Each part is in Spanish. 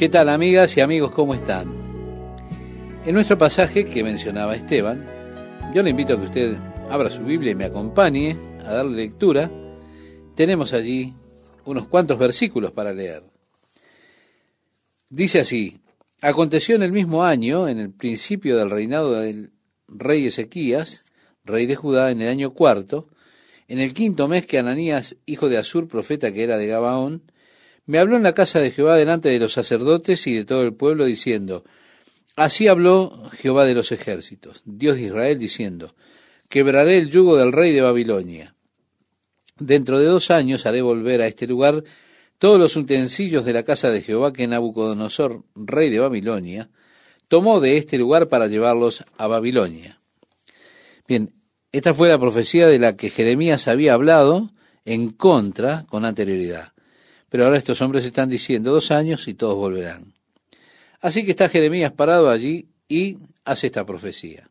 ¿Qué tal, amigas y amigos? ¿Cómo están? En nuestro pasaje que mencionaba Esteban, yo le invito a que usted abra su Biblia y me acompañe a darle lectura. Tenemos allí unos cuantos versículos para leer. Dice así: aconteció en el mismo año, en el principio del reinado del rey Ezequías, rey de Judá, en el año cuarto, en el quinto mes, que Ananías, hijo de Azur, profeta que era de Gabaón, me habló en la casa de Jehová delante de los sacerdotes y de todo el pueblo, diciendo: así habló Jehová de los ejércitos, Dios de Israel, diciendo: quebraré el yugo del rey de Babilonia. Dentro de 2 años haré volver a este lugar todos los utensilios de la casa de Jehová que Nabucodonosor, rey de Babilonia, tomó de este lugar para llevarlos a Babilonia. Bien, esta fue la profecía de la que Jeremías había hablado en contra con anterioridad. Pero ahora estos hombres están diciendo 2 años y todos volverán. Así que está Jeremías parado allí y hace esta profecía.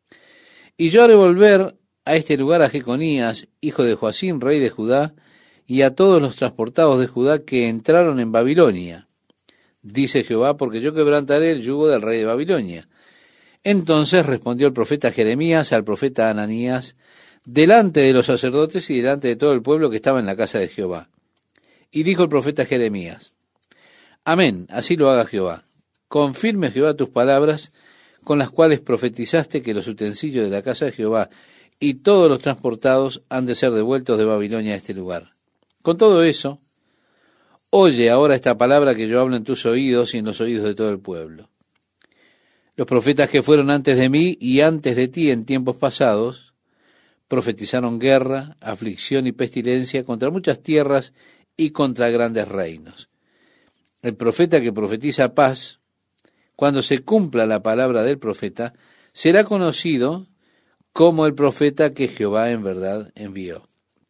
Y yo haré volver a este lugar a Jeconías, hijo de Joacim, rey de Judá, y a todos los transportados de Judá que entraron en Babilonia, dice Jehová, porque yo quebrantaré el yugo del rey de Babilonia. Entonces respondió el profeta Jeremías al profeta Ananías, delante de los sacerdotes y delante de todo el pueblo que estaba en la casa de Jehová. Y dijo el profeta Jeremías: amén, así lo haga Jehová. Confirme Jehová tus palabras, con las cuales profetizaste que los utensilios de la casa de Jehová y todos los transportados han de ser devueltos de Babilonia a este lugar. Con todo eso, oye ahora esta palabra que yo hablo en tus oídos y en los oídos de todo el pueblo. Los profetas que fueron antes de mí y antes de ti en tiempos pasados, profetizaron guerra, aflicción y pestilencia contra muchas tierras y contra grandes reinos. El profeta que profetiza paz, cuando se cumpla la palabra del profeta, será conocido como el profeta que Jehová en verdad envió.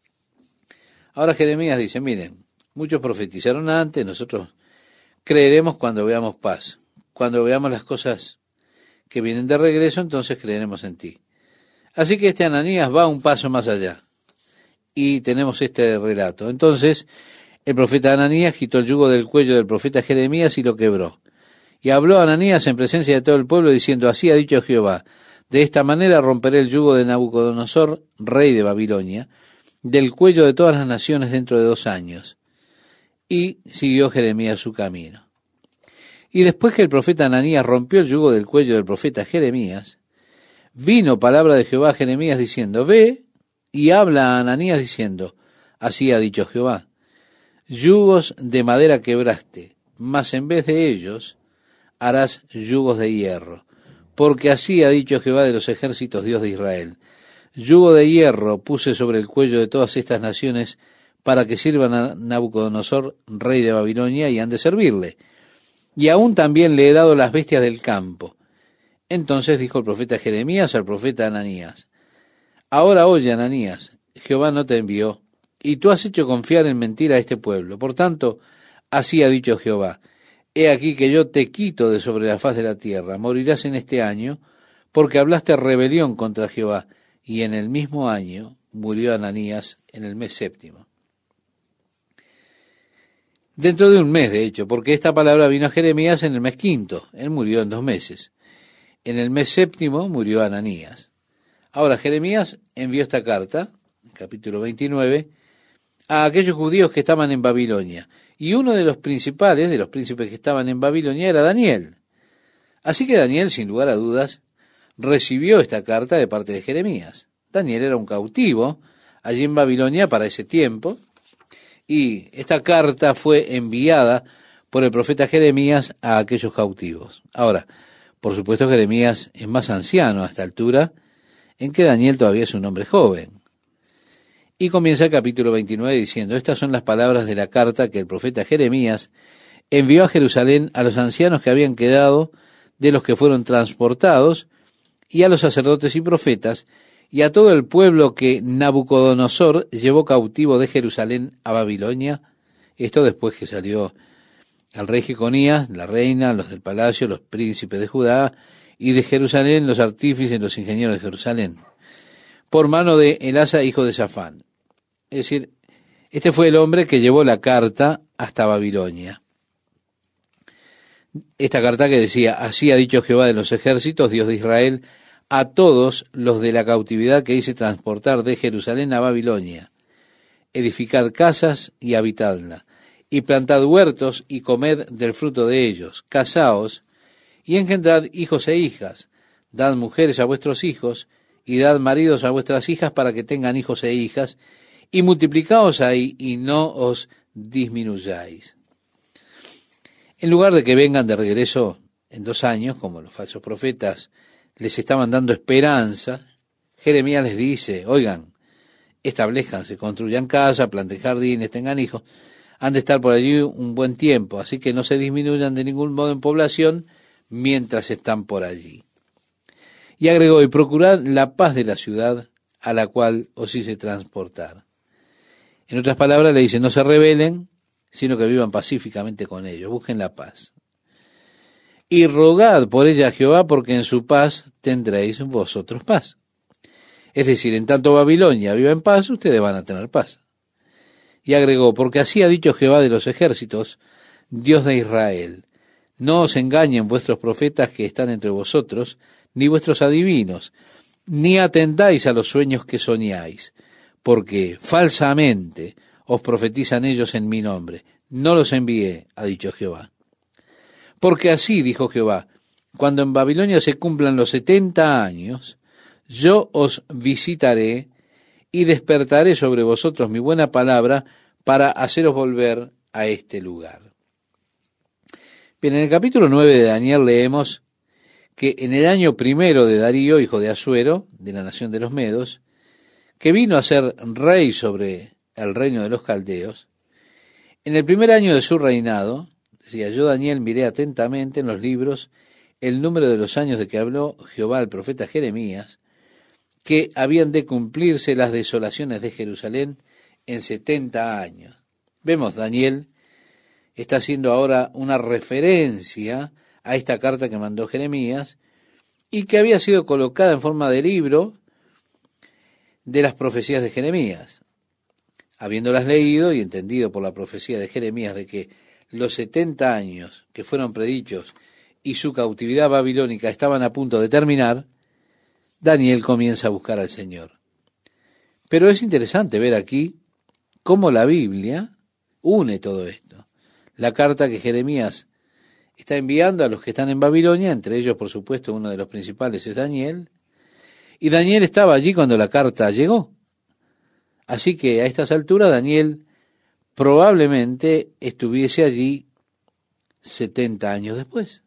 Ahora Jeremías dice: miren, muchos profetizaron antes, nosotros creeremos cuando veamos paz. Cuando veamos las cosas que vienen de regreso, entonces creeremos en ti. Así que este Ananías va un paso más allá. Y tenemos este relato. Entonces, el profeta Ananías quitó el yugo del cuello del profeta Jeremías y lo quebró. Y habló Ananías en presencia de todo el pueblo, diciendo: así ha dicho Jehová, de esta manera romperé el yugo de Nabucodonosor, rey de Babilonia, del cuello de todas las naciones dentro de 2 años. Y siguió Jeremías su camino. Y después que el profeta Ananías rompió el yugo del cuello del profeta Jeremías, vino palabra de Jehová a Jeremías diciendo: ve y habla a Ananías diciendo: así ha dicho Jehová, yugos de madera quebraste, mas en vez de ellos harás yugos de hierro, porque así ha dicho Jehová de los ejércitos, Dios de Israel: yugo de hierro puse sobre el cuello de todas estas naciones para que sirvan a Nabucodonosor, rey de Babilonia, y han de servirle. Y aún también le he dado las bestias del campo. Entonces dijo el profeta Jeremías al profeta Ananías: ahora oye, Ananías, Jehová no te envió, y tú has hecho confiar en mentira a este pueblo. Por tanto, así ha dicho Jehová: he aquí que yo te quito de sobre la faz de la tierra, morirás en este año, porque hablaste rebelión contra Jehová. Y en el mismo año murió Ananías, en el mes 7. Dentro de un mes, de hecho, porque esta palabra vino a Jeremías en el mes 5. Él murió en 2 meses. En el mes 7 murió Ananías. Ahora, Jeremías envió esta carta, capítulo 29, a aquellos judíos que estaban en Babilonia. Y uno de los principales, de los príncipes que estaban en Babilonia, era Daniel. Así que Daniel, sin lugar a dudas, recibió esta carta de parte de Jeremías. Daniel era un cautivo allí en Babilonia para ese tiempo, y esta carta fue enviada por el profeta Jeremías a aquellos cautivos. Ahora, por supuesto, Jeremías es más anciano a esta altura, en que Daniel todavía es un hombre joven. Y comienza el capítulo 29 diciendo: estas son las palabras de la carta que el profeta Jeremías envió a Jerusalén a los ancianos que habían quedado de los que fueron transportados, y a los sacerdotes y profetas, y a todo el pueblo que Nabucodonosor llevó cautivo de Jerusalén a Babilonia. Esto después que salió al rey Jeconías, la reina, los del palacio, los príncipes de Judá, y de Jerusalén, los artífices, los ingenieros de Jerusalén, por mano de Elasa, hijo de Safán. Es decir, este fue el hombre que llevó la carta hasta Babilonia. esta carta que decía: así ha dicho Jehová de los ejércitos, Dios de Israel, a todos los de la cautividad que hice transportar de Jerusalén a Babilonia: edificad casas y habitadla, y plantad huertos y comed del fruto de ellos, casaos y engendrad hijos e hijas, dad mujeres a vuestros hijos, y dad maridos a vuestras hijas para que tengan hijos e hijas, y multiplicaos ahí y no os disminuyáis. En lugar de que vengan de regreso en 2 años, como los falsos profetas les estaban dando esperanza, Jeremías les dice: oigan, establezcanse, construyan casa, planten jardines, tengan hijos, han de estar por allí un buen tiempo, así que no se disminuyan de ningún modo en población mientras están por allí. Y agregó: y procurad la paz de la ciudad a la cual os hice transportar. En otras palabras le dice: no se rebelen, sino que vivan pacíficamente con ellos, busquen la paz. Y rogad por ella a Jehová, porque en su paz tendréis vosotros paz. Es decir, en tanto Babilonia viva en paz, ustedes van a tener paz. Y agregó: porque así ha dicho Jehová de los ejércitos, Dios de Israel: no os engañen vuestros profetas que están entre vosotros, ni vuestros adivinos, ni atendáis a los sueños que soñáis, porque falsamente os profetizan ellos en mi nombre. No los envié, ha dicho Jehová. Porque así dijo Jehová: cuando en Babilonia se cumplan los 70 años, yo os visitaré y despertaré sobre vosotros mi buena palabra para haceros volver a este lugar. Bien, en el capítulo 9 de Daniel leemos que en el año primero de Darío, hijo de Asuero, de la nación de los Medos, que vino a ser rey sobre el reino de los caldeos, en el primer año de su reinado, decía: yo Daniel miré atentamente en los libros el número de los años de que habló Jehová al profeta Jeremías, que habían de cumplirse las desolaciones de Jerusalén en 70 años. Vemos, Daniel está haciendo ahora una referencia a esta carta que mandó Jeremías y que había sido colocada en forma de libro de las profecías de Jeremías. Habiéndolas leído y entendido por la profecía de Jeremías de que los 70 años que fueron predichos y su cautividad babilónica estaban a punto de terminar, Daniel comienza a buscar al Señor. Pero es interesante ver aquí cómo la Biblia une todo esto. La carta que Jeremías está enviando a los que están en Babilonia, entre ellos, por supuesto, uno de los principales es Daniel, y Daniel estaba allí cuando la carta llegó. Así que a estas alturas Daniel probablemente estuviese allí 70 años después.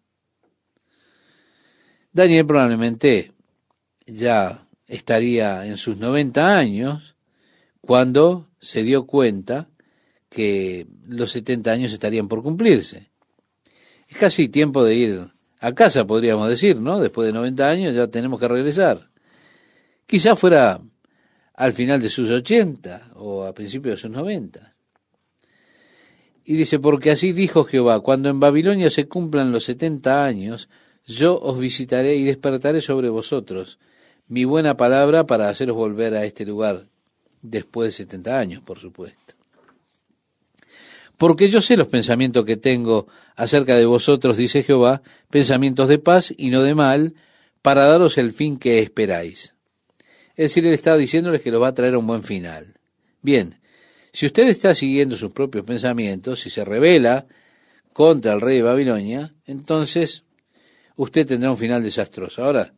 Daniel probablemente ya estaría en sus 90 años cuando se dio cuenta que los 70 años estarían por cumplirse. Es casi tiempo de ir a casa, podríamos decir, ¿no? Después de 90 años ya tenemos que regresar. Quizás fuera al final de sus 80 o a principios de sus 90. Y dice: porque así dijo Jehová: cuando en Babilonia se cumplan los 70 años, yo os visitaré y despertaré sobre vosotros mi buena palabra para haceros volver a este lugar, después de 70 años, por supuesto. Porque yo sé los pensamientos que tengo acerca de vosotros, dice Jehová, pensamientos de paz y no de mal, para daros el fin que esperáis. Es decir, él está diciéndoles que lo va a traer a un buen final. Bien, si usted está siguiendo sus propios pensamientos y se rebela contra el rey de Babilonia, entonces usted tendrá un final desastroso. Ahora,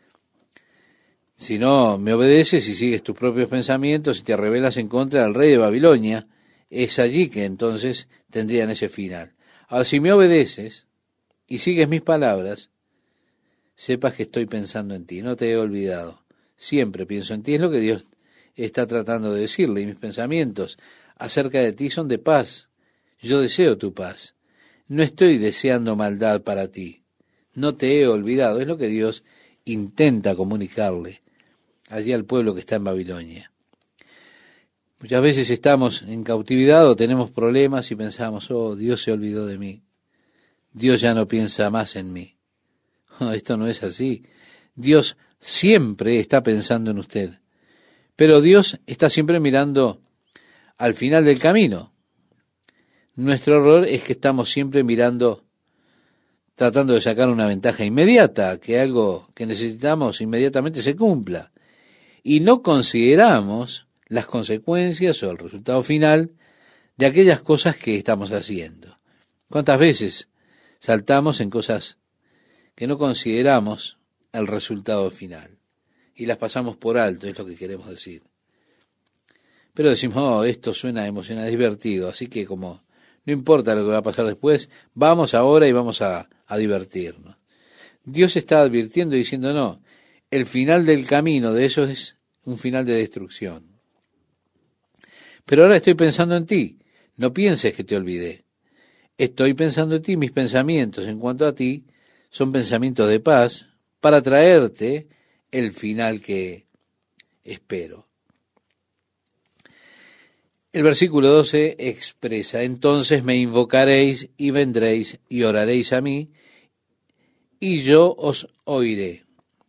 si no me obedeces y sigues tus propios pensamientos y te rebelas en contra del rey de Babilonia, es allí que entonces tendrían ese final. Ahora, si me obedeces y sigues mis palabras, sepas que estoy pensando en ti, no te he olvidado. Siempre pienso en ti, es lo que Dios está tratando de decirle, y mis pensamientos acerca de ti son de paz. Yo deseo tu paz. No estoy deseando maldad para ti. No te he olvidado, es lo que Dios intenta comunicarle allí al pueblo que está en Babilonia. Muchas veces estamos en cautividad o tenemos problemas y pensamos: oh, Dios se olvidó de mí. Dios ya no piensa más en mí. Oh, esto no es así. Dios siempre está pensando en usted. Pero Dios está siempre mirando al final del camino. Nuestro error es que estamos siempre mirando tratando de sacar una ventaja inmediata, que algo que necesitamos inmediatamente se cumpla. Y no consideramos las consecuencias o el resultado final de aquellas cosas que estamos haciendo. ¿Cuántas veces saltamos en cosas que no consideramos el resultado final? Y las pasamos por alto, es lo que queremos decir. Pero decimos, oh, esto suena emocionante, divertido, así que como no importa lo que va a pasar después, vamos ahora y vamos a divertirnos. Dios está advirtiendo y diciendo, no, el final del camino de eso es un final de destrucción. Pero ahora estoy pensando en ti, no pienses que te olvidé. Estoy pensando en ti, mis pensamientos en cuanto a ti son pensamientos de paz para traerte el final que espero. El versículo 12 expresa, entonces me invocaréis y vendréis y oraréis a mí, y yo os oiré.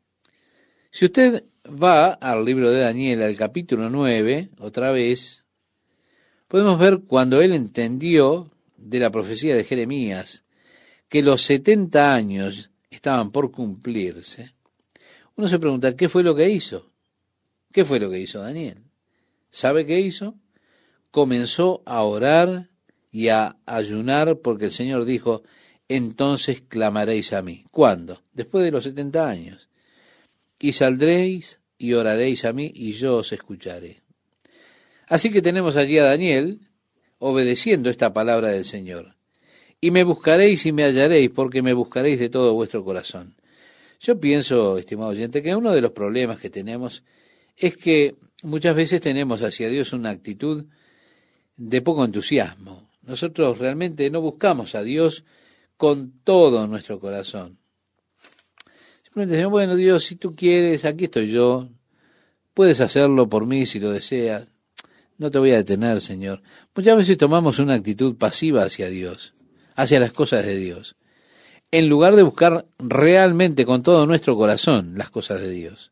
Si usted va al libro de Daniel, al capítulo 9, otra vez, podemos ver cuando él entendió de la profecía de Jeremías que los 70 años estaban por cumplirse. Uno se pregunta, ¿qué fue lo que hizo? ¿Qué fue lo que hizo Daniel? ¿Sabe qué hizo? Comenzó a orar y a ayunar porque el Señor dijo, entonces clamaréis a mí. ¿Cuándo? Después de los 70 años. Y saldréis y oraréis a mí y yo os escucharé. Así que tenemos allí a Daniel obedeciendo esta palabra del Señor. Y me buscaréis y me hallaréis porque me buscaréis de todo vuestro corazón. Yo pienso, estimado oyente, que uno de los problemas que tenemos es que muchas veces tenemos hacia Dios una actitud de poco entusiasmo. Nosotros realmente no buscamos a Dios con todo nuestro corazón. Simplemente decimos, bueno, Dios, si tú quieres, aquí estoy yo, puedes hacerlo por mí si lo deseas, no te voy a detener, Señor. Muchas veces tomamos una actitud pasiva hacia Dios, hacia las cosas de Dios, en lugar de buscar realmente con todo nuestro corazón las cosas de Dios.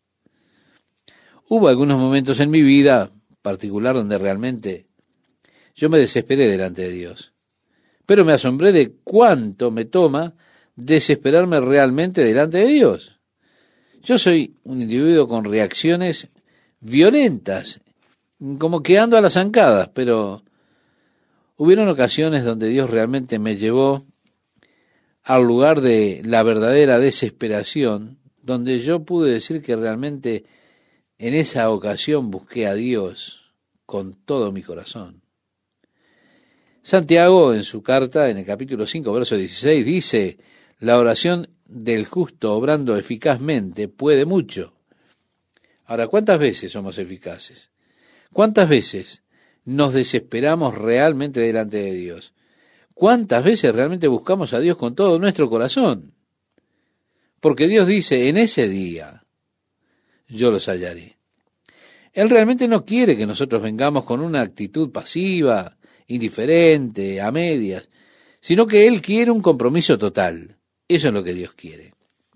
Hubo algunos momentos en mi vida particular donde realmente yo me desesperé delante de Dios, pero me asombré de cuánto me toma desesperarme realmente delante de Dios. Yo soy un individuo con reacciones violentas, como que ando a las zancadas, pero hubieron ocasiones donde Dios realmente me llevó al lugar de la verdadera desesperación, donde yo pude decir que realmente en esa ocasión busqué a Dios con todo mi corazón. Santiago, en su carta, en el capítulo 5, verso 16, dice, la oración del justo obrando eficazmente puede mucho. Ahora, ¿cuántas veces somos eficaces? ¿Cuántas veces nos desesperamos realmente delante de Dios? ¿Cuántas veces realmente buscamos a Dios con todo nuestro corazón? Porque Dios dice, en ese día yo los hallaré. Él realmente no quiere que nosotros vengamos con una actitud pasiva, indiferente, a medias, sino que Él quiere un compromiso total. Eso es lo que Dios quiere.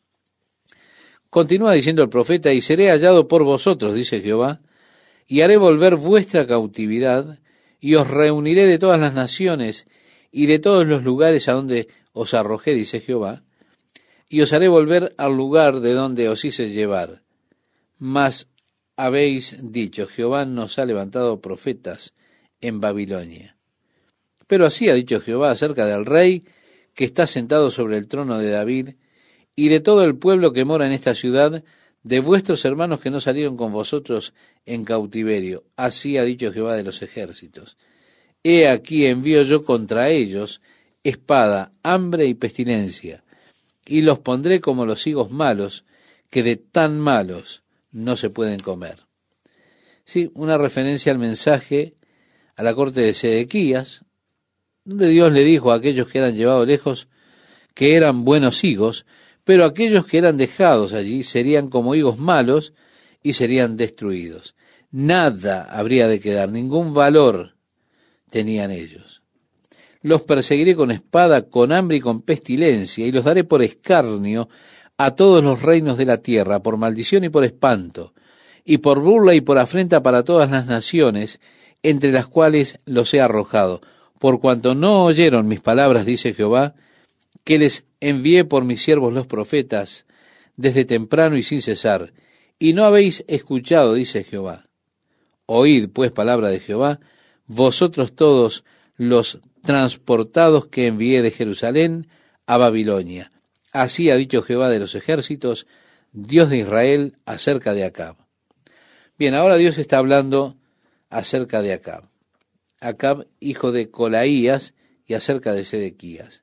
Continúa diciendo el profeta, y seré hallado por vosotros, dice Jehová, y haré volver vuestra cautividad, y os reuniré de todas las naciones y de todos los lugares a donde os arrojé, dice Jehová, y os haré volver al lugar de donde os hice llevar. Mas habéis dicho, Jehová nos ha levantado profetas en Babilonia. Pero así ha dicho Jehová acerca del rey que está sentado sobre el trono de David, y de todo el pueblo que mora en esta ciudad, de vuestros hermanos que no salieron con vosotros en cautiverio. Así ha dicho Jehová de los ejércitos. He aquí envío yo contra ellos espada, hambre y pestilencia, y los pondré como los higos malos, que de tan malos no se pueden comer. Sí, una referencia al mensaje a la corte de Sedequías, donde Dios le dijo a aquellos que eran llevados lejos que eran buenos higos, pero aquellos que eran dejados allí serían como higos malos y serían destruidos. Nada habría de quedar, ningún valor tenían ellos. Los perseguiré con espada, con hambre y con pestilencia, y los daré por escarnio a todos los reinos de la tierra, por maldición y por espanto, y por burla y por afrenta para todas las naciones, entre las cuales los he arrojado, por cuanto no oyeron mis palabras, dice Jehová, que les envié por mis siervos los profetas desde temprano y sin cesar, y no habéis escuchado, dice Jehová. Oíd, pues, palabra de Jehová, vosotros todos los transportados que envié de Jerusalén a Babilonia. Así ha dicho Jehová de los ejércitos, Dios de Israel, acerca de Acab. Bien, ahora Dios está hablando acerca de Acab. Acab, hijo de Colaías, y acerca de Sedequías.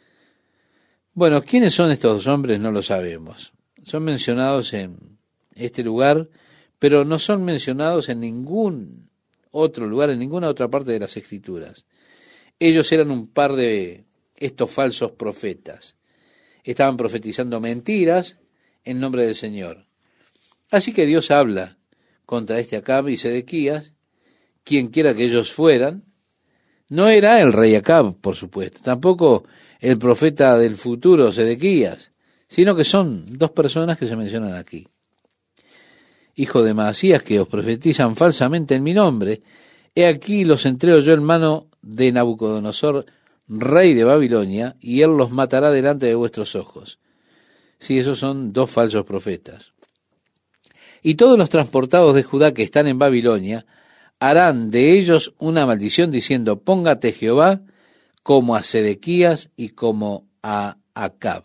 Bueno, ¿quiénes son estos dos hombres? No lo sabemos. Son mencionados en este lugar, pero no son mencionados en ningún otro lugar, en ninguna otra parte de las Escrituras. Ellos eran un par de estos falsos profetas. Estaban profetizando mentiras en nombre del Señor. Así que Dios habla contra este Acab y Sedequías, quien quiera que ellos fueran. No era el rey Acab, por supuesto, tampoco el profeta del futuro Sedequías, sino que son dos personas que se mencionan aquí. Hijo de Maasías, que os profetizan falsamente en mi nombre, he aquí los entrego yo en mano de Nabucodonosor, rey de Babilonia, y él los matará delante de vuestros ojos. Sí, esos son dos falsos profetas. Y todos los transportados de Judá que están en Babilonia harán de ellos una maldición diciendo, póngate Jehová como a Sedequías y como a Acab.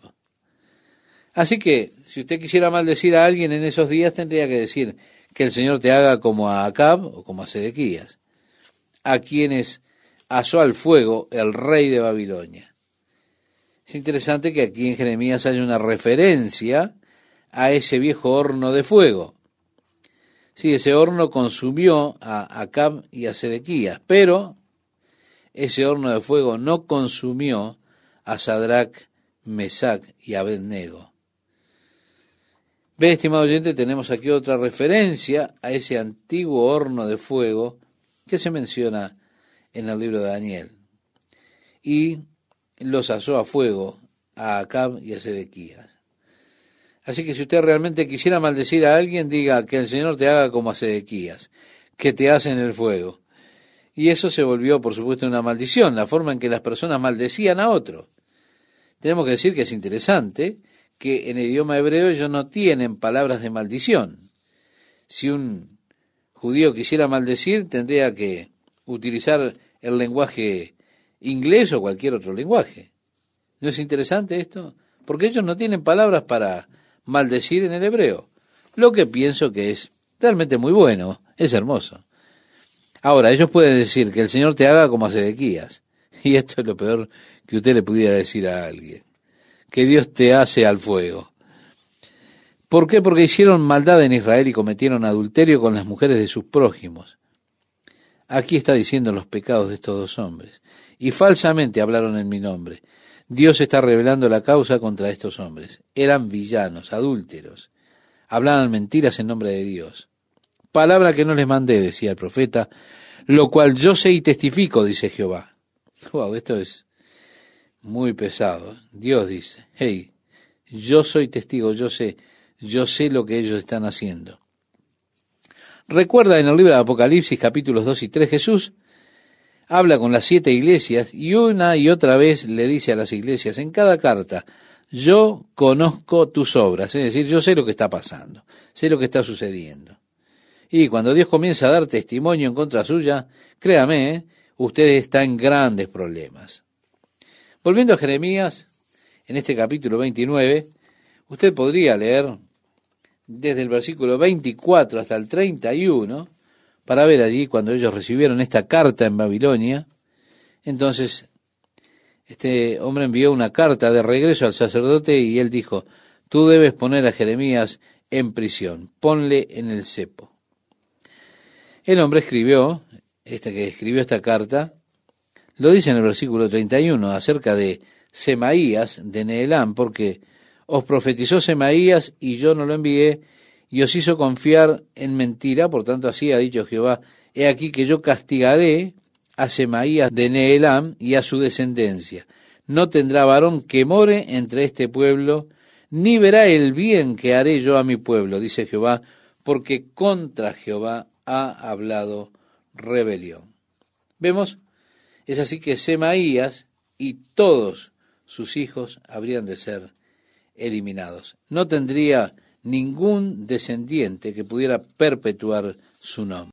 Así que, si usted quisiera maldecir a alguien en esos días, tendría que decir que el Señor te haga como a Acab o como a Sedequías, a quienes asó al fuego el rey de Babilonia. Es interesante que aquí en Jeremías hay una referencia a ese viejo horno de fuego. Sí, ese horno consumió a Acab y a Sedequías, pero ese horno de fuego no consumió a Sadrach, Mesac y Abednego. Ve, estimado oyente, tenemos aquí otra referencia a ese antiguo horno de fuego que se menciona en el libro de Daniel. Y los asó a fuego a Acab y a Sedequías. Así que si usted realmente quisiera maldecir a alguien, diga que el Señor te haga como a Sedequías, que te hace en el fuego. Y eso se volvió, por supuesto, una maldición, la forma en que las personas maldecían a otro. Tenemos que decir que es interesante que en el idioma hebreo ellos no tienen palabras de maldición. Si un judío quisiera maldecir, tendría que utilizar el lenguaje inglés o cualquier otro lenguaje. ¿No es interesante esto? Porque ellos no tienen palabras para maldecir en el hebreo, lo que pienso que es realmente muy bueno, es hermoso. Ahora, ellos pueden decir que el Señor te haga como a Sedequías, y esto es lo peor que usted le pudiera decir a alguien, que Dios te hace al fuego. ¿Por qué? Porque hicieron maldad en Israel y cometieron adulterio con las mujeres de sus prójimos. Aquí está diciendo los pecados de estos dos hombres, y falsamente hablaron en mi nombre. Dios está revelando la causa contra estos hombres. Eran villanos, adúlteros. Hablaban mentiras en nombre de Dios. Palabra que no les mandé, decía el profeta, lo cual yo sé y testifico, dice Jehová. Wow, esto es muy pesado. Dios dice, hey, yo soy testigo, yo sé lo que ellos están haciendo. Recuerda en el libro de Apocalipsis, capítulos 2 y 3, Jesús habla con las 7 iglesias y una y otra vez le dice a las iglesias en cada carta, yo conozco tus obras, es decir, yo sé lo que está pasando, sé lo que está sucediendo. Y cuando Dios comienza a dar testimonio en contra suya, créame, usted está en grandes problemas. Volviendo a Jeremías, en este capítulo 29, usted podría leer desde el versículo 24 hasta el 31, para ver allí cuando ellos recibieron esta carta en Babilonia. Entonces, este hombre envió una carta de regreso al sacerdote y él dijo, tú debes poner a Jeremías en prisión, ponle en el cepo. El hombre escribió, que escribió esta carta, lo dice en el versículo 31, acerca de Semaías de Nehelám, porque os profetizó Semaías y yo no lo envié, y os hizo confiar en mentira, por tanto así ha dicho Jehová, he aquí que yo castigaré a Semaías de Nehelám y a su descendencia. No tendrá varón que more entre este pueblo, ni verá el bien que haré yo a mi pueblo, dice Jehová, porque contra Jehová ha hablado rebelión. ¿Vemos? Es así que Semaías y todos sus hijos habrían de ser eliminados. No tendría ningún descendiente que pudiera perpetuar su nombre.